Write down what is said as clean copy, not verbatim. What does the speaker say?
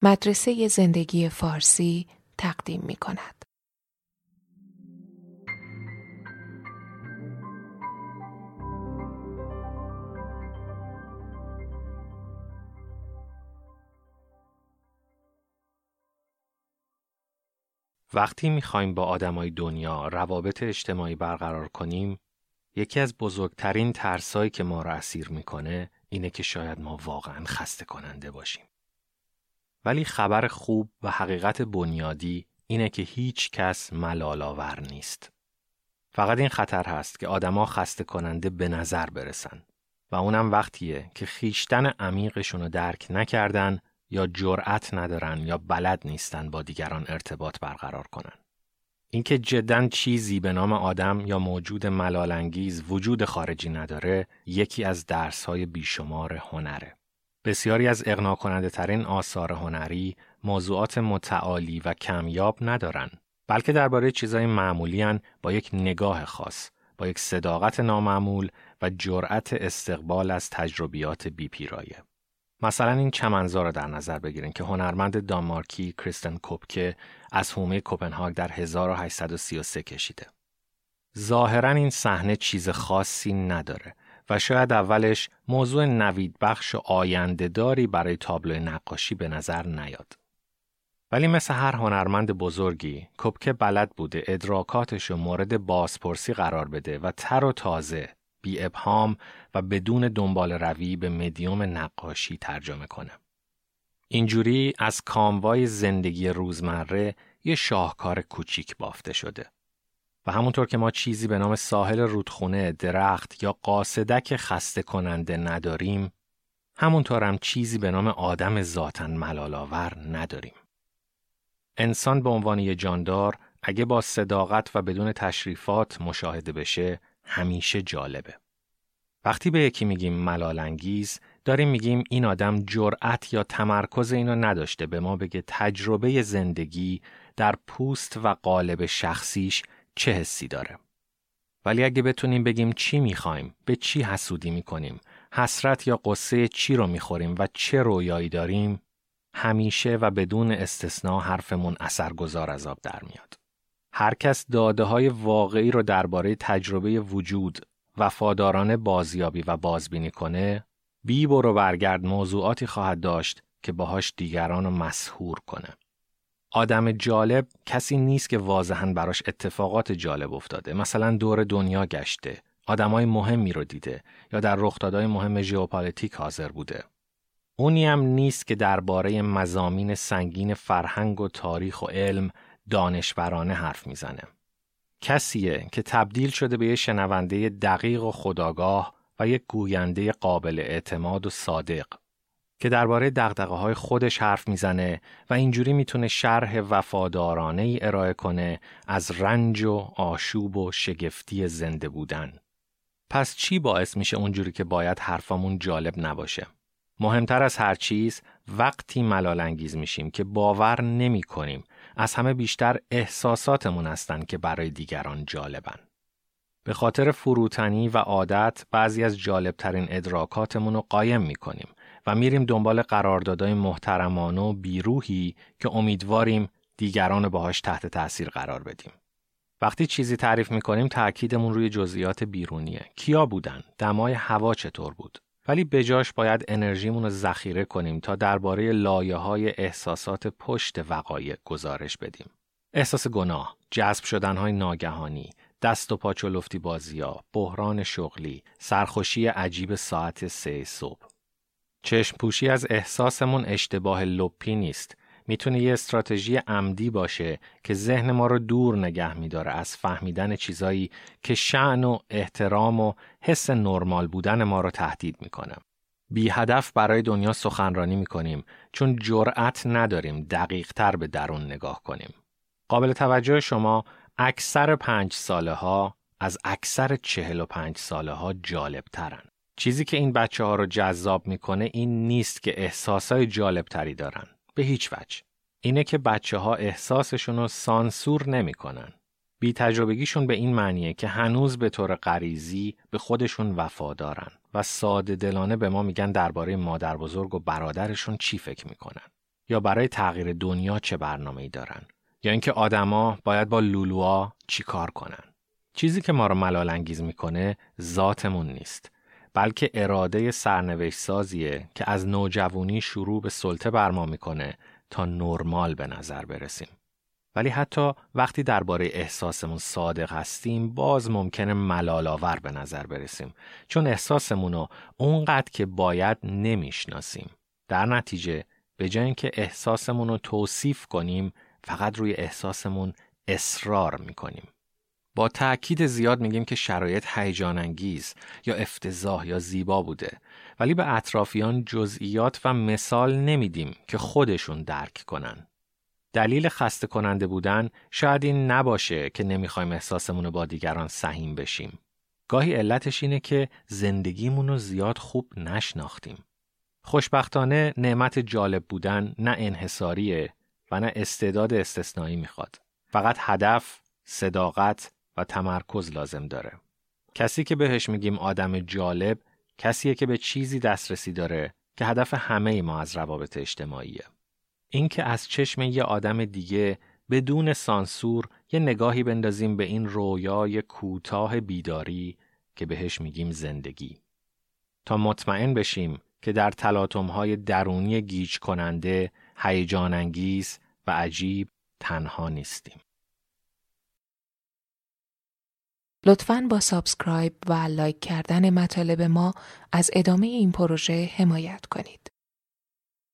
مدرسه زندگی فارسی تقدیم می کند. وقتی می‌خوایم با آدمای دنیا روابط اجتماعی برقرار کنیم، یکی از بزرگترین ترسایی که ما را اسیر می‌کنه اینه که شاید ما واقعاً خسته کننده باشیم. ولی خبر خوب و حقیقت بنیادی اینه که هیچ کس ملال‌آور نیست. فقط این خطر هست که آدما خسته کننده به نظر برسن و اونم وقتیه که خویشتن عمیقشون رو درک نکردن یا جرأت ندارن یا بلد نیستن با دیگران ارتباط برقرار کنن. اینکه جداً چیزی به نام آدم یا موجود ملال‌انگیز وجود خارجی نداره، یکی از درس‌های بیشمار هنره. بسیاری از اقناع کننده ترین آثار هنری موضوعات متعالی و کمیاب ندارن، بلکه درباره چیزای معمولی هن با یک نگاه خاص، با یک صداقت نامعمول و جرأت استقبال از تجربیات بی‌پیرایه. مثلا این چمنزار رو در نظر بگیرین که هنرمند دانمارکی کریستن کوپکه از حومه کوپنهاگ در 1833 کشیده. ظاهراً این صحنه چیز خاصی نداره و شاید اولش موضوع نویدبخش و آینده‌داری برای تابلو نقاشی به نظر نیاد. ولی مثل هر هنرمند بزرگی، کوپکه بلد بوده ادراکاتش رو مورد بازپرسی قرار بده و تر و تازه، بی ابهام و بدون دنبال روی به مدیوم نقاشی ترجمه کنه. اینجوری از کاموای زندگی روزمره یه شاهکار کوچیک بافته شده. و همونطور که ما چیزی به نام ساحل رودخونه، درخت یا قاصدک خسته کننده نداریم، همونطور هم چیزی به نام آدم ذاتاً ملال‌آور نداریم. انسان به عنوان یه جاندار اگه با صداقت و بدون تشریفات مشاهده بشه، همیشه جالبه. وقتی به یکی میگیم ملال‌انگیز، داریم میگیم این آدم جرأت یا تمرکز اینو نداشته به ما بگه تجربه زندگی در پوست و قالب شخصیش چه حسی داره. ولی اگه بتونیم بگیم چی میخوایم، به چی حسودی میکنیم، حسرت یا قصه چی رو میخوریم و چه رویایی داریم، همیشه و بدون استثناء حرفمون اثرگذار از آب در میاد. هر کس داده‌های واقعی رو درباره تجربه وجود وفادارانه بازیابی و بازبینی کنه، بی برو برگرد موضوعاتی خواهد داشت که باهاش دیگران رو مسحور کنه. آدم جالب کسی نیست که واضحاً براش اتفاقات جالب افتاده، مثلا دور دنیا گشته، آدمای مهمی رو دیده یا در رخدادهای مهم ژئوپلیتیک حاضر بوده. اونی هم نیست که درباره مضامین سنگین فرهنگ و تاریخ و علم دانشورانه حرف میزنه. کسیه که تبدیل شده به یه شنونده دقیق و خودآگاه و یک گوینده قابل اعتماد و صادق که درباره دغدغه‌های خودش حرف میزنه و اینجوری میتونه شرح وفادارانه ای ارائه کنه از رنج و آشوب و شگفتی زنده بودن. پس چی باعث میشه اونجوری که باید حرفامون جالب نباشه؟ مهمتر از هر چیز وقتی ملال‌انگیز میشیم که باور نمی کنیم از همه بیشتر احساساتمون هستن که برای دیگران جالبن. به خاطر فروتنی و عادت بعضی از جالبترین ادراکاتمون رو قایم میکنیم و میریم دنبال قراردادهای محترمانه و بیروحی که امیدواریم دیگران رو باهاش تحت تأثیر قرار بدیم. وقتی چیزی تعریف میکنیم تأکیدمون روی جزئیات بیرونیه. کیا بودن؟ دمای هوا چطور بود؟ ولی بجاش باید انرژیمون رو ذخیره کنیم تا درباره لایه‌های احساسات پشت وقایع گزارش بدیم. احساس گناه، جذب شدن‌های ناگهانی، دست و پا چلفتی بازی‌ها، بحران شغلی، سرخوشی عجیب ساعت 3 صبح. چشم پوشی از احساسمون اشتباه لپی نیست. میتونه یه استراتژی عمدی باشه که ذهن ما رو دور نگه میداره از فهمیدن چیزایی که شأن و احترام و حس نرمال بودن ما رو تهدید میکنه. بی هدف برای دنیا سخنرانی میکنیم چون جرأت نداریم دقیق تر به درون نگاه کنیم. قابل توجه شما اکثر 5 ساله ها از اکثر 45 ساله ها جالب ترن. چیزی که این بچه ها رو جذاب میکنه این نیست که احساسای جالب تری دارن. به هیچ وجه. اینه که بچه ها احساسشون رو سانسور نمی کنن. بی تجربگیشون به این معنیه که هنوز به طور غریزی به خودشون وفادارن و ساده دلانه به ما میگن درباره مادر بزرگ و برادرشون چی فکر میکنن. یا برای تغییر دنیا چه برنامه‌ای دارن یا اینکه آدما باید با لولوها چی کار کنن. چیزی که ما رو ملال انگیز میکنه ذاتمون نیست، بلکه اراده سرنوشت سازیه که از نوجوانی شروع به سلطه بر ما میکنه تا نرمال به نظر برسیم. ولی حتی وقتی درباره احساسمون صادق هستیم باز ممکنه ملال‌آور به نظر برسیم، چون احساسمون رو اونقدر که باید نمیشناسیم. در نتیجه به جای اینکه احساسمون رو توصیف کنیم فقط روی احساسمون اصرار میکنیم. با تأکید زیاد میگیم که شرایط هیجان انگیز یا افتضاح یا زیبا بوده، ولی به اطرافیان جزئیات و مثال نمیدیم که خودشون درک کنن. دلیل خسته کننده بودن شاید این نباشه که نمیخوایم احساسمون رو با دیگران سهیم بشیم. گاهی علتش اینه که زندگیمون رو زیاد خوب نشناختیم. خوشبختانه نعمت جالب بودن نه انحصاریه و نه استعداد استثنایی میخواد. فقط هدف، صداقت و تمرکز لازم داره. کسی که بهش میگیم آدم جالب، کسیه که به چیزی دسترسی داره که هدف همه ما از روابط اجتماعیه. این که از چشم یه آدم دیگه بدون سانسور یه نگاهی بندازیم به این رویای کوتاه بیداری که بهش میگیم زندگی. تا مطمئن بشیم که در تلاطم‌های درونی گیج کننده، هیجان انگیز و عجیب تنها نیستیم. لطفاً با سابسکرایب و لایک کردن مطالب ما از ادامه این پروژه حمایت کنید.